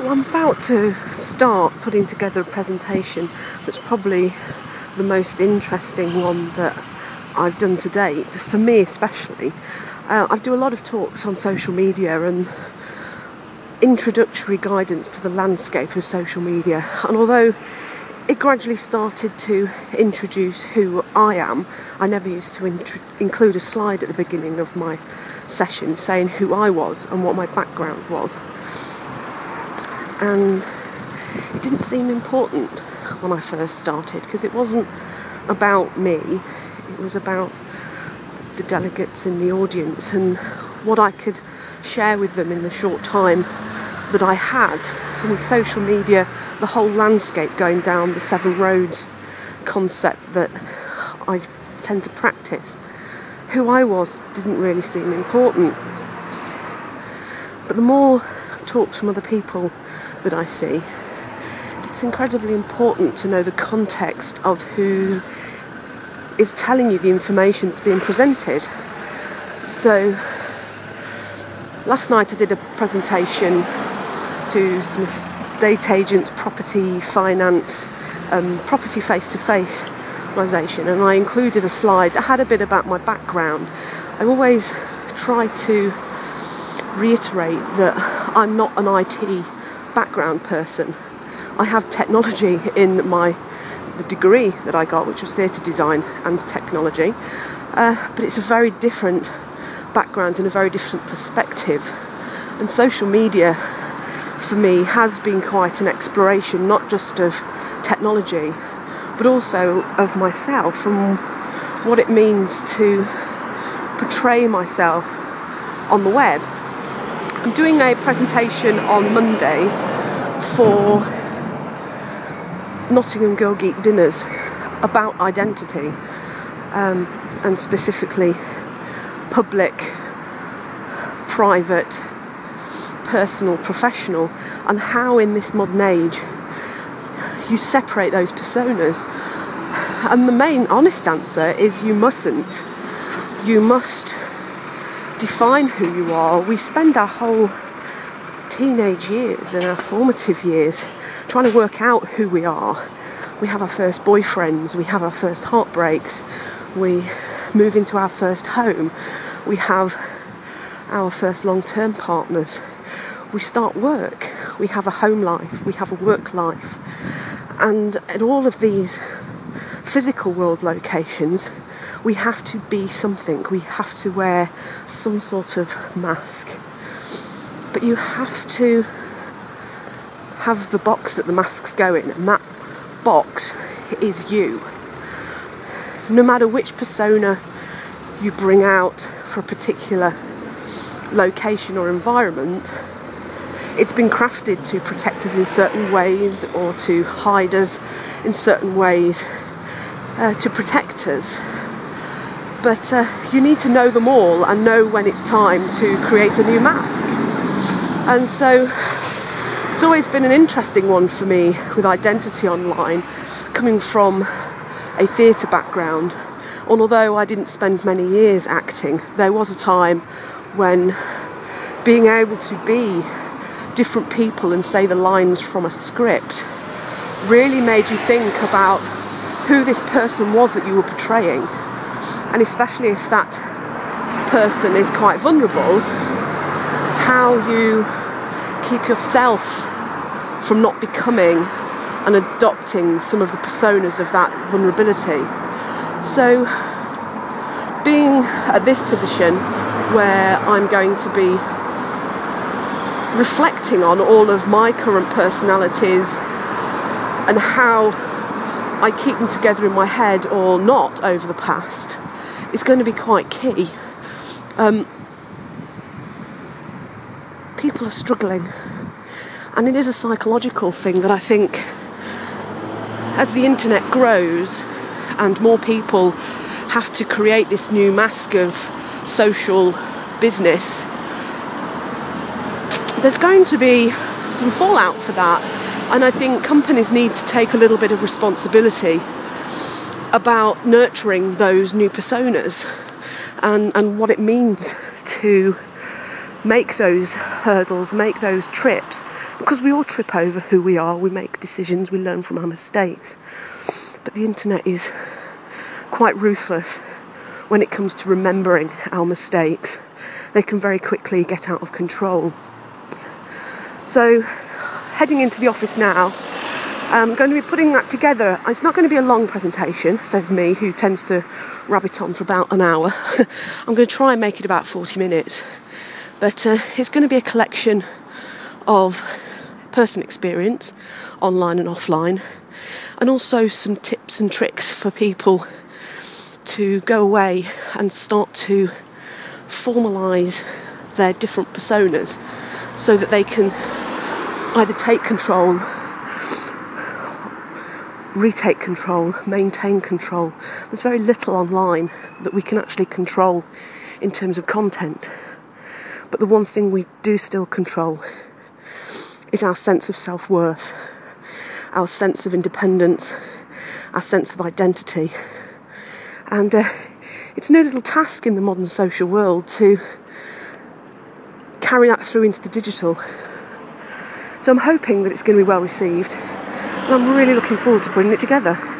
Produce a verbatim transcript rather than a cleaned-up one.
Well, I'm about to start putting together a presentation that's probably the most interesting one that I've done to date, for me especially. Uh, I do a lot of talks on social media and introductory guidance to the landscape of social media, and although it gradually started to introduce who I am, I never used to int- include a slide at the beginning of my session saying who I was and what my background was. And it didn't seem important when I first started, because it wasn't about me, it was about the delegates in the audience and what I could share with them in the short time that I had. And with social media, the whole landscape going down the Seven Roads concept that I tend to practice, who I was didn't really seem important. But the more talks from other people that I see, it's incredibly important to know the context of who is telling you the information that's being presented. So last night I did a presentation to some estate agents, property finance, um, property face-to-face organisation, and I included a slide that had a bit about my background. I always try to reiterate that I'm not an I T background person. I have technology in my the degree that I got, which was theatre design and technology, uh, but it's a very different background and a very different perspective. And social media for me has been quite an exploration, not just of technology but also of myself and what it means to portray myself on the web. I'm doing a presentation on Monday for Nottingham Girl Geek Dinners about identity, um, and specifically public, private, personal, professional, and how in this modern age you separate those personas. And the main honest answer is you mustn't. You must define who you are. We spend our whole teenage years and our formative years trying to work out who we are. We have our first boyfriends, we have our first heartbreaks, we move into our first home, we have our first long-term partners, we start work, we have a home life, we have a work life, and at all of these physical world locations we have to be something, we have to wear some sort of mask. But you have to have the box that the masks go in, and that box is you. No matter which persona you bring out for a particular location or environment, it's been crafted to protect us in certain ways or to hide us in certain ways, uh, to protect us. But uh, you need to know them all and know when it's time to create a new mask. And so it's always been an interesting one for me with identity online, coming from a theatre background. And although I didn't spend many years acting, there was a time when being able to be different people and say the lines from a script really made you think about who this person was that you were portraying. And especially if that person is quite vulnerable, how you keep yourself from not becoming and adopting some of the personas of that vulnerability. So being at this position where I'm going to be reflecting on all of my current personalities and how I keep them together in my head or not over the past, is going to be quite key. Um, people are struggling, and it is a psychological thing that I think as the internet grows and more people have to create this new mask of social business, there's going to be some fallout for that, and I think companies need to take a little bit of responsibility about nurturing those new personas and, and what it means to make those hurdles, make those trips, Because we all trip over who we are, we make decisions, we learn from our mistakes. But the internet is quite ruthless when it comes to remembering our mistakes. They can very quickly get out of control. So, heading into the office now, I'm going to be putting that together. It's not going to be a long presentation, says me, who tends to rabbit on for about an hour. I'm going to try and make it about forty minutes. But uh, it's going to be a collection of personal experience, online and offline, and also some tips and tricks for people to go away and start to formalise their different personas so that they can either take control, retake control, maintain control. There's very little online that we can actually control in terms of content. But the one thing we do still control is our sense of self-worth, our sense of independence, our sense of identity. And uh, it's no little task in the modern social world to carry that through into the digital. So I'm hoping that it's going to be well received, and I'm really looking forward to putting it together.